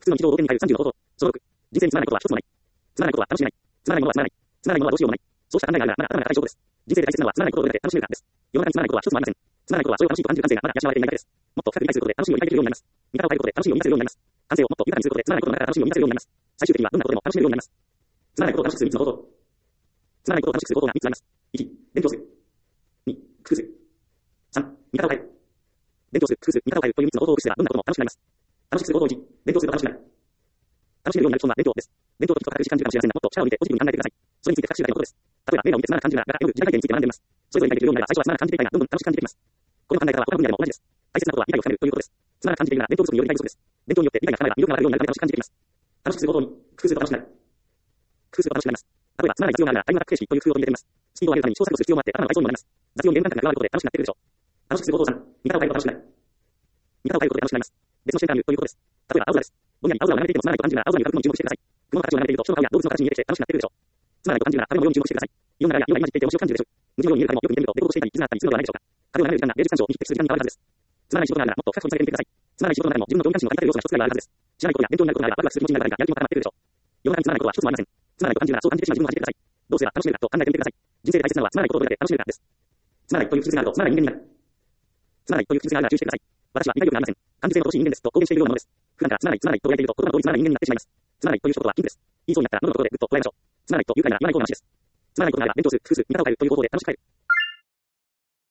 普通の日常を表に変える35法。小6。人生につまらないことは一つもない。つまらないことは楽しめない。つまらないものはつまらない。つまらないものはどうしようもない。そうした考えがあるなら、まだ頭が固い証拠です。人生で大切なのはつまらないことをどれだけ楽しめるかです。世の中につまらないことは一つもありません。つまらないことはそれを楽しいと感じる感性がまだ養われていないだけです。もっと深く理解することで楽しみを理解できるようになります。見方を変えることで楽しみを見出せるようになります。感性をもっと豊かにすることでつまらないことの中から楽しみを見出せるようになります。最終的にはどんなことでも楽しめるようになります。つまらないことを楽しくする3つの方法。つまらないことを楽しくする方法が3つあります。1、勉強する。2、工夫する。3、見方を変える。勉強する、工夫する、見方を変えるという3つの方法を駆使すればどんなことも楽しくなります。楽しくする方法1、勉強すると楽しくなる。楽しめるようになる基本は勉強です。勉強ときとか苦しく感じるかもしれませんが、もっと力を抜いてポジティブに考えてください。それについて学習がいいことです。例えば映画を見てつまらなく感じるなら、読む時代背景について学んでいます。それぞれ理解できるようになれば最初はつまらなく感じていたいが、どんどん楽しく感じてきます。この考え方は他の分野でも同じです。大切なことは理解を深めるということです。つまらなく感じているなら勉強不足による理解不足です。勉強によって理解が深まれば魅力がわかるようになるため楽しく感じてきます。楽しくする方法に、工夫すると楽しくなる。工夫すると楽しくなります。例えば、つまらない雑用があるなら、タイムアタック形式という工夫を取り入れてみます。スピードを上げるために試行錯誤する必要もあって、頭の倍増にもなります。雑用にゲーム感覚が加わることで楽しくなってくるでしょう。楽しくする方法3、見方を変えると楽しくなる。見方を変えることで楽しくなります。別の視点から見るということです。例えば、青空です。ぼんやり青空を眺めていてもつまらないと感じるなら、青空に浮かぶ雲に注目してください。雲の形を眺めていると、人の顔や動物の形に似てきて楽しくなってくるでしょう。つまらないと感じるなら、壁の模様に注目してください。色の柄や色が今似ていて面白く感じるでしょう。無地のように見える壁もよく見てみると、デコボコしていたり、傷があったりするのではないでしょうか。壁を眺める時間が芸術鑑賞に匹敵する時間に変わるはずです。つまらない仕事があるなら、もっと深く掘り下げてみてください。つまらない仕事の中でも自分の興味関心をかき立てる要素が一つくらいはあるはずです。知らないことや勉強になることがあれば、ワクワクする気持ちになるがやる気も高まってくるでしょう。世の中につまらないことは一つもありません。つまらないと感じるなら、そう感じてしまう自分を恥じてください。どうすれば楽しめるかと考えてみてください。人生で大切なのはつまらないことをどれだけ楽しめるかです。つまらないという屈折があるとつまらない人間になる。つまらないという屈折があるなら注意してください。私は理解力がありません。感受性の乏しい人間ですと公言しているようなものです。普段からつまらないつまらないと言われていると、言葉の通りつまらない人間になってしまいます。つまらないという一言は禁句です。言いそうになったら喉のところでぐっとこらえましょう。つまらないという回なら言わない方がマシです。つまらないことなら勉強する、工夫する、見方を変えるという方法で楽しく変える。